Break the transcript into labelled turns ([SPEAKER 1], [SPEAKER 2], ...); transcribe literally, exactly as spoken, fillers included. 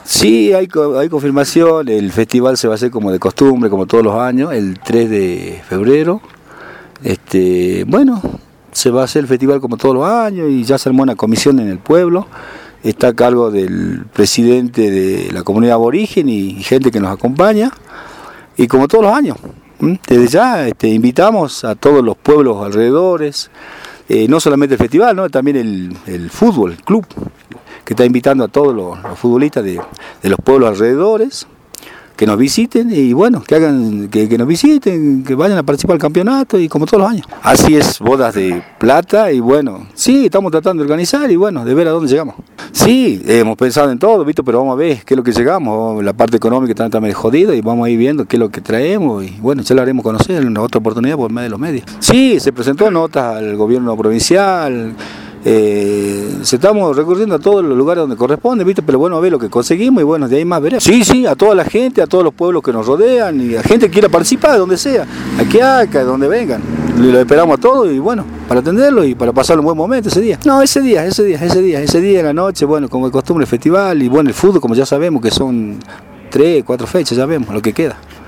[SPEAKER 1] Sí, hay, hay confirmación, el festival se va a hacer como de costumbre, como todos los años, el tres de febrero. Este, bueno, se va a hacer el festival como todos los años y ya se armó una comisión en el pueblo. Está a cargo del presidente de la comunidad aborigen y gente que nos acompaña. Y como todos los años, desde ya este, invitamos a todos los pueblos alrededores, eh, no solamente el festival, ¿no? También el, el fútbol, el club, que está invitando a todos los, los futbolistas de, de los pueblos alrededores, que nos visiten y bueno, que hagan, que, que nos visiten, que vayan a participar del campeonato y como todos los años. Así es, bodas de plata y bueno, sí, estamos tratando de organizar y bueno, de ver a dónde llegamos. Sí, hemos pensado en todo, ¿viste? Pero vamos a ver qué es lo que llegamos, la parte económica está también jodida y vamos a ir viendo qué es lo que traemos y bueno, ya lo haremos conocer en una otra oportunidad por medio de los medios. Sí, se presentó notas al gobierno provincial. Eh, se estamos recurriendo a todos los lugares donde corresponde, ¿viste? Pero bueno, a ver lo que conseguimos y bueno, de ahí más veremos. Sí, sí, a toda la gente, a todos los pueblos que nos rodean y a gente que quiera participar de donde sea, aquí acá, de donde vengan. Lo esperamos a todos y bueno, para atenderlo y para pasar un buen momento ese día. No, ese día, ese día, ese día, ese día en la noche, bueno, como de costumbre el festival y bueno, el fútbol, como ya sabemos que son tres, cuatro fechas, ya vemos lo que queda.